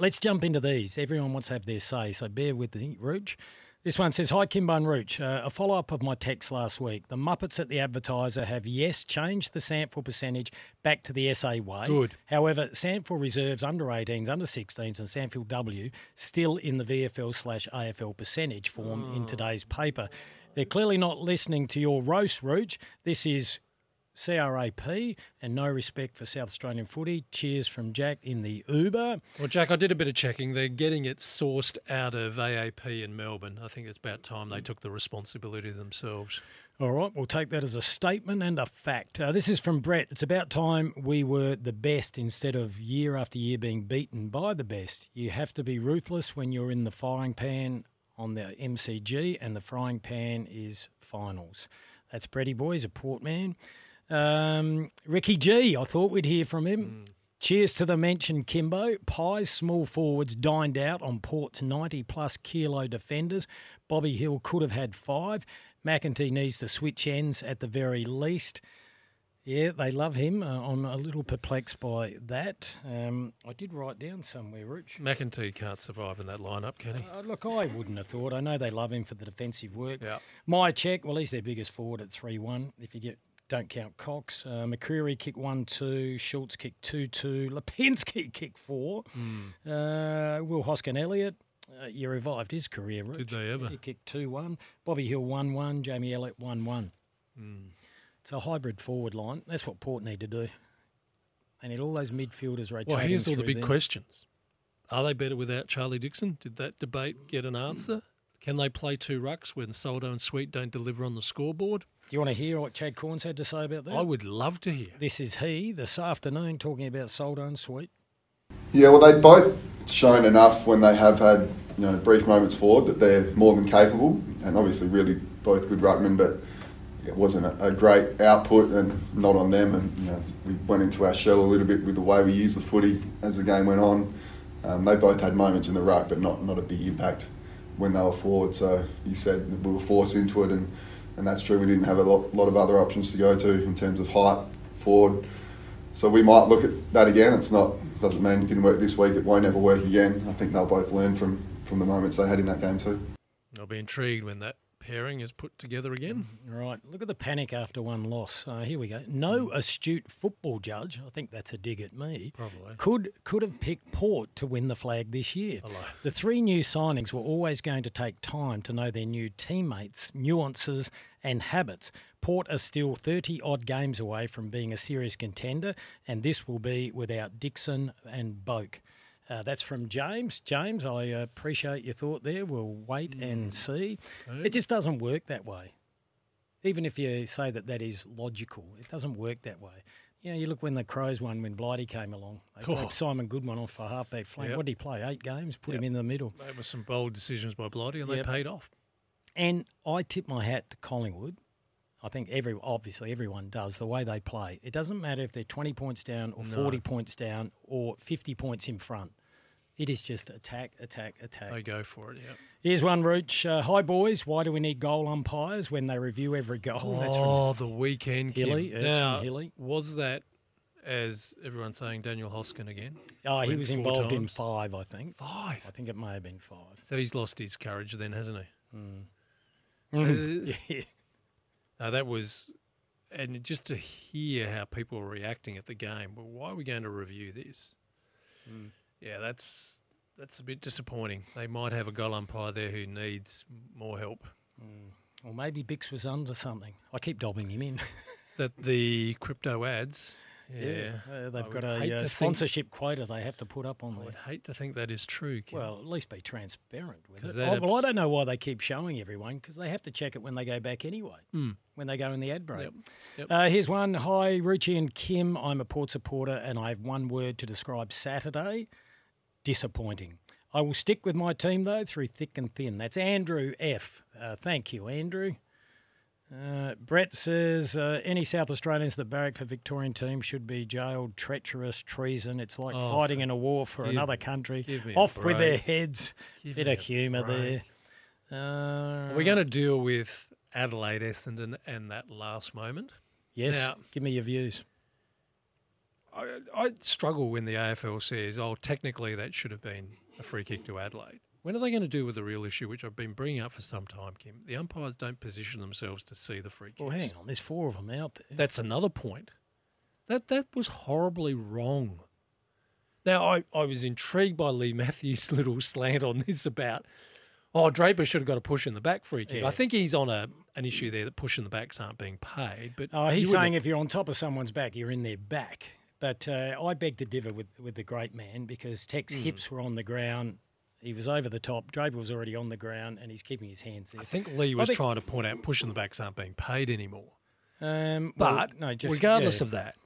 Let's jump into these. Everyone wants to have their say, so bear with me, Rooch. This one says, "Hi, Kimbo and Rooch. A follow-up of my text last week. The Muppets at the Advertiser have, yes, changed the SANFL percentage back to the SA way. Good. However, SANFL reserves under 18s, under 16s and SANFL W still in the VFL/AFL percentage form in today's paper. They're clearly not listening to your roast, Rooch. This is CRAP and no respect for South Australian footy. Cheers from Jack in the Uber." Well, Jack, I did a bit of checking. They're getting it sourced out of AAP in Melbourne. I think it's about time they took the responsibility themselves. All right, we'll take that as a statement and a fact. This is from Brett. "It's about time we were the best instead of year after year being beaten by the best. You have to be ruthless when you're in the firing pan on the MCG, and the frying pan is finals." That's Bretty boy. He's a Port man. Ricky G, I thought we'd hear from him. "Cheers to the mentioned Kimbo. Pies small forwards dined out on Port's 90-plus kilo defenders. Bobby Hill could have had 5. McEntee needs to switch ends at the very least." Yeah, they love him. I'm a little perplexed by that. I did write down somewhere, Rich. McEntee can't survive in that lineup, can he? Look, I wouldn't have thought. I know they love him for the defensive work. Yeah. My check, well, he's their biggest forward at 3-1. If you don't count Cox. McCreary kicked 1-2. Schultz kicked 2-2. Lipinski kicked 4. Will Hoskin-Elliott, you revived his career, Rich. Did they ever? He kicked 2-1. Bobby Hill 1-1. Jamie Elliott 1-1. It's a hybrid forward line. That's what Port need to do. They need all those midfielders rotating. Well, here's all the through big them. questions. Are they better without Charlie Dixon? Did that debate get an answer? Can they play 2 rucks when Soldo and Sweet don't deliver on the scoreboard? Do you want to hear what Chad Corns had to say about that? I would love to hear. This is he this afternoon talking about Soldo and Sweet. Yeah, well, they've both shown enough when they have had brief moments forward that they're more than capable, and obviously really both good ruckmen, but it wasn't a great output and not on them. And we went into our shell a little bit with the way we used the footy as the game went on. They both had moments in the ruck, but not a big impact when they were forward. So you said we were forced into it, and that's true. We didn't have a lot of other options to go to in terms of height forward. So we might look at that again. Doesn't mean it didn't work this week. It won't ever work again. I think they'll both learn from the moments they had in that game too. I'll be intrigued when that pairing is put together again. Right. Look at the panic after one loss. Here we go. No astute football judge, I think that's a dig at me, Probably. could have picked Port to win the flag this year. Hello. The 3 new signings were always going to take time to know their new teammates, nuances and habits. Port are still 30-odd games away from being a serious contender, and this will be without Dixon and Boak. That's from James. James, I appreciate your thought there. We'll wait and see. Okay. It just doesn't work that way. Even if you say that is logical, it doesn't work that way. You look when the Crows won when Blighty came along. They put Simon Goodwin off for halfback flank. Yep. What did he play? 8 games? Put him in the middle. They were some bold decisions by Blighty, and they paid off. And I tip my hat to Collingwood. I think obviously everyone does, the way they play. It doesn't matter if they're 20 points down or 40 points down or 50 points in front. It is just attack, attack, attack. They go for it, yeah. Here's one, Rooch. Hi, boys. Why do we need goal umpires when they review every goal? That's from The weekend, Kim. Hilly. That's Now, from Hilly. was that, as everyone's saying, Daniel Hoskin again? Oh, he Went was 4 involved in times? 5, I think. 5? I think it may have been 5. So he's lost his courage then, hasn't he? Yeah. No, that was... And just to hear how people were reacting at the game, well, why are we going to review this? Yeah, that's a bit disappointing. They might have a goal umpire there who needs more help. Or maybe Bix was under something. I keep dobbing him in. That the crypto ads, They've I got would hate a to sponsorship quota they have to put up on I there. would hate to think that is true, Kim. Well, at least be transparent with 'Cause it. that Well, I don't know why they keep showing everyone, because they have to check it when they go back anyway, Mm. when they go in the ad break. Yep. Here's one. Hi, Ruchi and Kim. I'm a Port supporter, and I have one word to describe Saturday. Disappointing. I will stick with my team, though, through thick and thin. That's Andrew F. Thank you, Andrew. Brett says, any South Australians that barrack for Victorian team should be jailed. Treacherous treason. It's like fighting in a war for another country. Off with their heads. Bit of humour there. Are we going to deal with Adelaide, Essendon and that last moment? Yes. Now, give me your views. I struggle when the AFL says, "Oh, technically that should have been a free kick to Adelaide." When are they going to deal with the real issue, which I've been bringing up for some time, Kim? The umpires don't position themselves to see the free kicks. Well, hang on. There's 4 of them out there. That's another point. That was horribly wrong. Now, I was intrigued by Lee Matthews' little slant on this about, Draper should have got a push in the back free kick. Yeah. I think he's on an issue there that push in the backs aren't being paid. But He's saying if you're on top of someone's back, you're in their back. But I beg to differ with the great man because Tech's hips were on the ground. He was over the top. Draper was already on the ground, and he's keeping his hands there. I think Lee was trying to point out push in the backs aren't being paid anymore. Just regardless of that,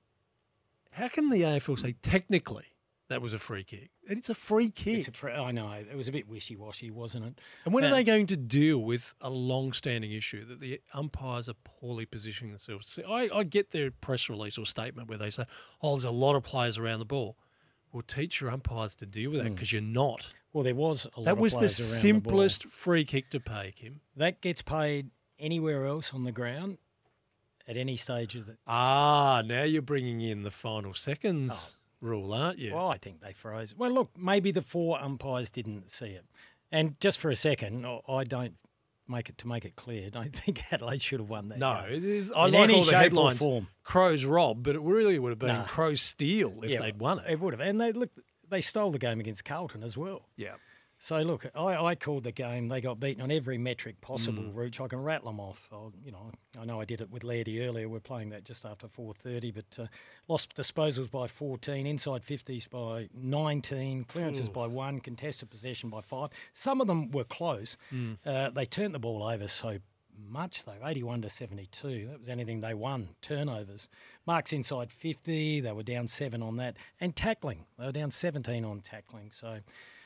how can the AFL say technically that was a free kick? It's a free kick. I know. It was a bit wishy-washy, wasn't it? And when are they going to deal with a long-standing issue that the umpires are poorly positioning themselves? See, I get their press release or statement where they say, there's a lot of players around the ball. Well, teach your umpires to deal with that because you're not. Well, there was a lot that of was players the around simplest the ball. free kick to pay, Kim. That gets paid anywhere else on the ground at any stage of the... Now you're bringing in the final seconds rule, aren't you? Well, I think they froze. Well, look, maybe the 4 umpires didn't see it. And just for a second, I don't make it clear, I don't think Adelaide should have won that No, game. it is. In any all the shape or headlines. form. Crows rob, but it really would have been Crows steal if they'd won it. It would have. And they stole the game against Carlton as well. Yeah. So, look, I called the game. They got beaten on every metric possible, Rooch. I can rattle them off. I know I did it with Lairdy earlier. We're playing that just after 4:30, but lost disposals by 14, inside 50s by 19, clearances by 1, contested possession by 5. Some of them were close. They turned the ball over so much, though, 81 to 72. That was anything they won, turnovers. Marks inside 50, they were down 7 on that. And tackling, they were down 17 on tackling. So...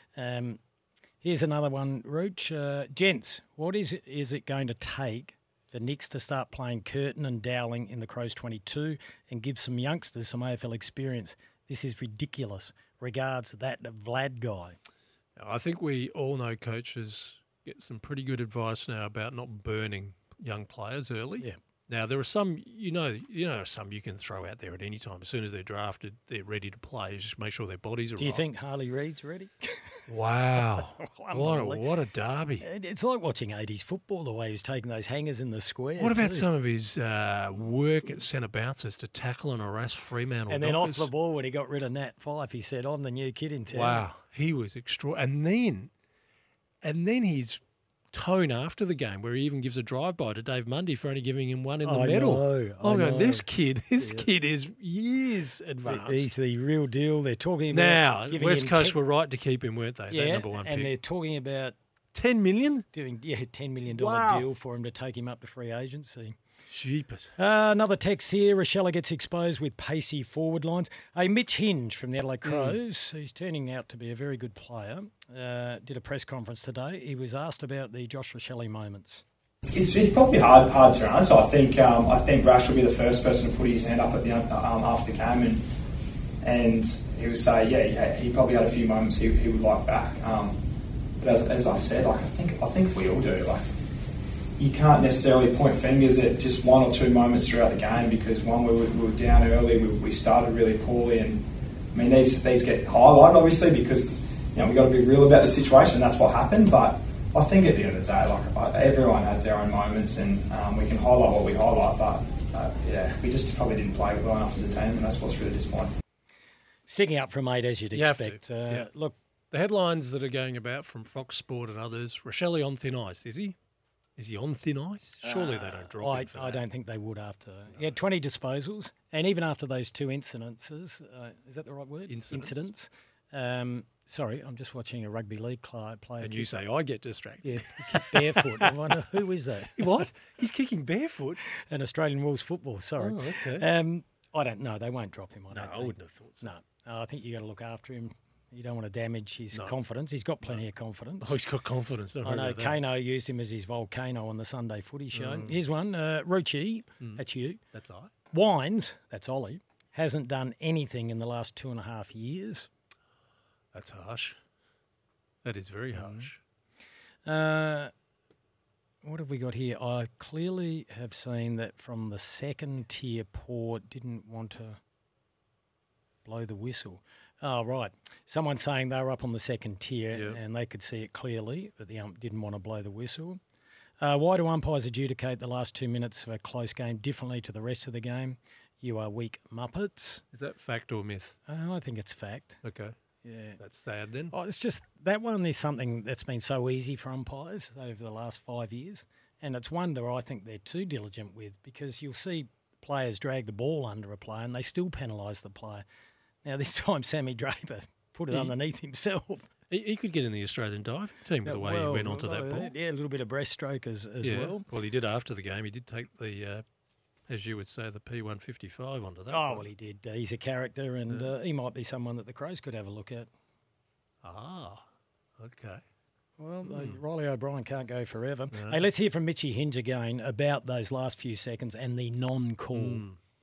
here's another one, Rooch. Gents, what is it going to take for Nix to start playing Curtin and Dowling in the Crows 22 and give some youngsters some AFL experience? This is ridiculous. Regards, that Vlad guy. I think we all know coaches get some pretty good advice now about not burning young players early. Yeah. Now, there are some, some you can throw out there at any time. As soon as they're drafted, they're ready to play. Just make sure their bodies are right. Do you think Harley Reid's ready? Wow. what a derby. It's like watching 80s football, the way he was taking those hangers in the square. What about some of his work at centre bounces to tackle and harass Fremantle And then Dockers? off the ball when he got rid of Nat Fyfe, he said, I'm the new kid in town. Wow. He was extraordinary. And then his tone after the game where he even gives a drive-by to Dave Mundy for only giving him one in the medal. I know. This kid is years advanced. He's the real deal. They're talking about... Now, giving West him Coast were right to keep him, weren't they? Yeah, that number 1 and pick. they're talking about... 10 million? Doing $10 million Wow. deal for him to take him up to free agency. Jeepers. Another text here. Rochelle gets exposed with pacey forward lines. Mitch Hinge from the Adelaide Crows, who's turning out to be a very good player, did a press conference today. He was asked about the Josh Rochelle moments. It's probably hard to answer. I think Rash will be the first person to put his hand up at the after the game, and he would say, he probably had a few moments he would like back. But as I said, I think we all do. You can't necessarily point fingers at just 1 or 2 moments throughout the game because one, we were down early, we started really poorly, and I mean these get highlighted obviously because we got to be real about the situation. That's what happened, but I think at the end of the day, everyone has their own moments, and we can highlight what we highlight, but we just probably didn't play well enough as a team, and that's what's really disappointing. Sticking up from 8 as you'd expect. Look, the headlines that are going about from Fox Sport and others: Rochelle on thin ice. Is he? Is he on thin ice? Surely they don't drop him for that. I don't think they would after. He had 20 disposals, and even after those 2 incidences, is that the right word? Incidents. Sorry, I'm just watching a rugby league player. And you say, I get distracted. Yeah, kick barefoot. I wonder, who is that? What? He's kicking barefoot? An Australian rules football, sorry. Oh, okay. I don't know. They won't drop him, I wouldn't have thought so. No, I think you got to look after him. You don't want to damage his confidence. He's got plenty of confidence. Oh, he's got confidence. I know Kano used him as his volcano on the Sunday Footy Show. Here's one. Rucci, that's you. That's I. Wines, that's Ollie, hasn't done anything in the last 2.5 years. That's harsh. That is very harsh. What have we got here? I clearly have seen that from the second tier port didn't want to blow the whistle. Oh, right. Someone's saying they were up on the second tier Yep. and they could see it clearly, but the ump didn't want to blow the whistle. Why do umpires adjudicate the last 2 minutes of a close game differently to the rest of the game? You are weak muppets. Is that fact or myth? I think it's fact. Okay. Yeah. That's sad then. Oh, it's just that one is something that's been so easy for umpires over the last 5 years. And it's one that I think they're too diligent with, because you'll see players drag the ball under a player and they still penalise the player. Now, this time Sammy Draper put it underneath himself. He could get in the Australian diving team with the way he went onto that ball. Yeah, a little bit of breaststroke as well. Well, he did after the game. He did take the, as you would say, the P155 onto that. Oh, well, he did. He's a character, and he might be someone that the Crows could have a look at. Ah, okay. Well, Riley O'Brien can't go forever. No. Hey, let's hear from Mitchy Hinge again about those last few seconds and the non-call.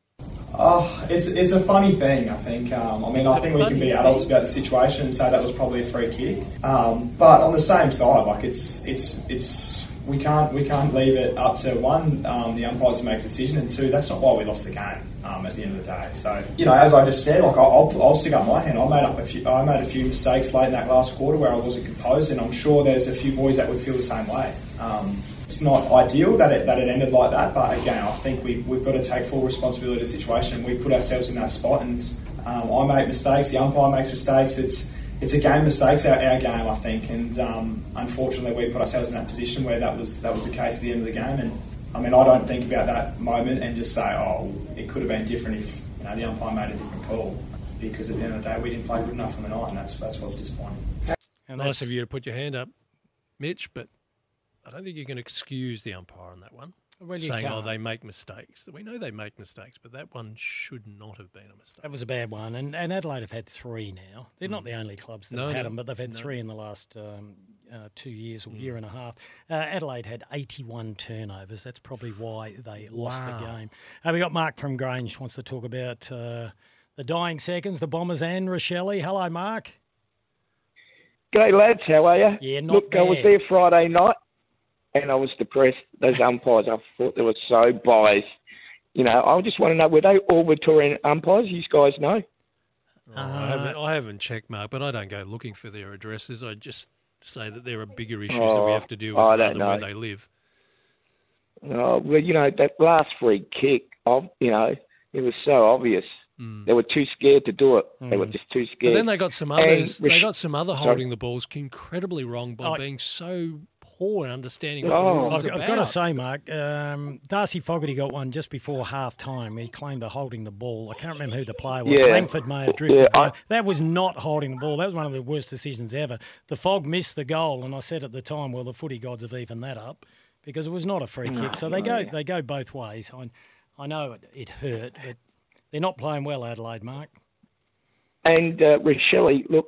Oh, it's a funny thing, I think. I think we can be adults about the situation and say that was probably a free kick. But on the same side, like it's we can't leave it up to one, the umpires to make a decision, and two, that's not why we lost the game. At the end of the day, so as I just said, like I'll stick up my hand. I made a few mistakes late in that last quarter where I wasn't composed, and I'm sure there's a few boys that would feel the same way. It's not ideal that it ended like that, but again, I think we've got to take full responsibility of the situation. We put ourselves in that spot, and I make mistakes. The umpire makes mistakes. It's a game mistakes, our game, I think, and unfortunately we put ourselves in that position where that was the case at the end of the game. And I don't think about that moment and just say, oh, it could have been different if the umpire made a different call, because at the end of the day we didn't play good enough on the night, and that's what's disappointing. And Nice of you to put your hand up, Mitch, but I don't think you can excuse the umpire on that one. Well, you saying, can't. they make mistakes. We know they make mistakes, but that one should not have been a mistake. That was a bad one, and Adelaide have had three now. They're not the only clubs that have had them, but they've had three in the last 2 years or year and a half. Adelaide had 81 turnovers. That's probably why they lost the game. We got Mark from Grange wants to talk about the dying seconds, the Bombers and Rochelle. Hello, Mark. G'day, lads. How are you? Yeah, not Look, bad. I was there Friday night, and I was depressed. Those umpires, I thought they were so biased. I just want to know, were they all Victorian umpires? You guys know? I haven't checked, Mark, but I don't go looking for their addresses. I just say that there are bigger issues that we have to deal with rather than where they live. Oh, well, that last free kick, it was so obvious. They were too scared to do it. They were just too scared. But then they got some others. They got some other holding the balls incredibly wrong by being so poor in understanding what the rule is about. I've got to say, Mark, Darcy Fogarty got one just before half time. He claimed a holding the ball. I can't remember who the player was. Yeah. Langford may have drifted down. That was not holding the ball. That was one of the worst decisions ever. The Fog missed the goal, and I said at the time, well, the footy gods have evened that up because it was not a free kick. So they go both ways. I know it hurt, but they're not playing well, Adelaide, Mark. And Rochelle, look,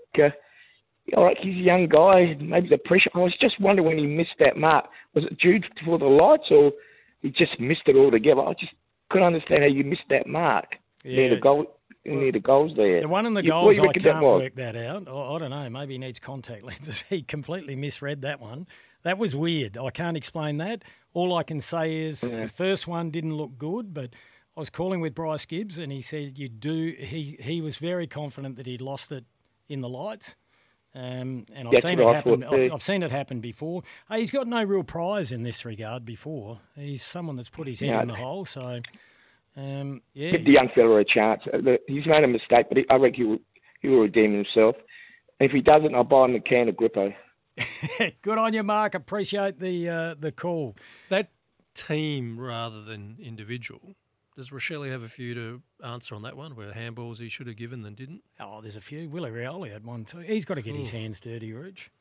all right, he's a young guy. Maybe the pressure. I was just wondering when he missed that mark. Was it due for the lights, or he just missed it altogether? I just couldn't understand how you missed that mark near the goal. Near the goals there. The one in the goals, I can't work that out. I don't know. Maybe he needs contact lenses. He completely misread that one. That was weird. I can't explain that. All I can say is the first one didn't look good, but I was calling with Bryce Gibbs, and he said he was very confident that he'd lost it in the lights. And I've seen it happen. I've seen it happen before. Hey, he's got no real prize in this regard before. He's someone that's put his head in the hole. So, give the young fella a chance. He's made a mistake, but I reckon he will redeem himself. And if he doesn't, I'll buy him a can of Grippo. Good on you, Mark. Appreciate the call. That team rather than individual. Does Rochelle have a few to answer on that one, where handballs he should have given and didn't? Oh, there's a few. Willie Rioli had one too. He's got to get his hands dirty, Rich.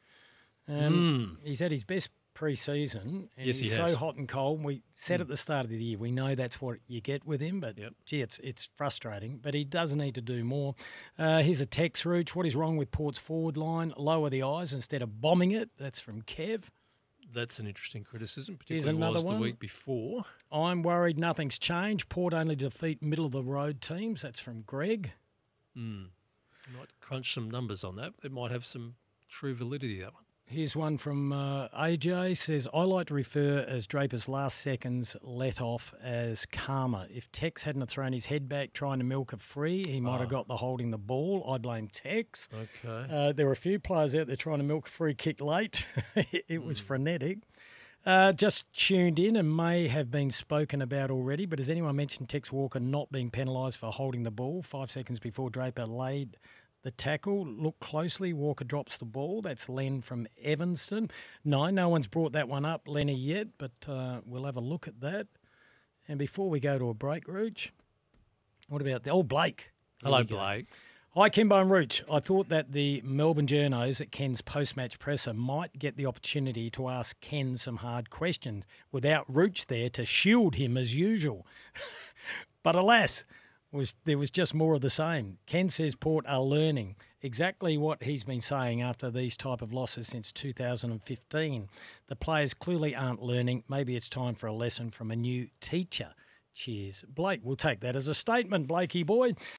He's had his best pre-season. And Yes, he he's has. so hot and cold. We said at the start of the year, we know that's what you get with him, but gee, it's frustrating. But he does need to do more. Here's a text, Rich. What is wrong with Port's forward line? Lower the eyes instead of bombing it. That's from Kev. That's an interesting criticism, Here's particularly another was the one. week before. I'm worried nothing's changed. Port only defeat middle-of-the-road teams. That's from Greg. Might crunch some numbers on that. It might have some true validity, that one. Here's one from AJ. Says, I like to refer as Draper's last seconds let off as karma. If Tex hadn't have thrown his head back trying to milk a free, he might have got the holding the ball. I blame Tex. Okay. There were a few players out there trying to milk a free kick late. It was frenetic. Just tuned in and may have been spoken about already, but has anyone mentioned Tex Walker not being penalised for holding the ball 5 seconds before Draper laid the tackle? Look closely. Walker drops the ball. That's Len from Evanston. No one's brought that one up, Lenny, yet, but we'll have a look at that. And before we go to a break, Rooch, what about the old Blake? Hello, Blake. Hi, Kimbo and Rooch. I thought that the Melbourne journos at Ken's post-match presser might get the opportunity to ask Ken some hard questions without Rooch there to shield him as usual. But alas, there was just more of the same. Ken says Port are learning exactly what he's been saying after these type of losses since 2015. The players clearly aren't learning. Maybe it's time for a lesson from a new teacher. Cheers. Blake, we'll take that as a statement, Blakey boy.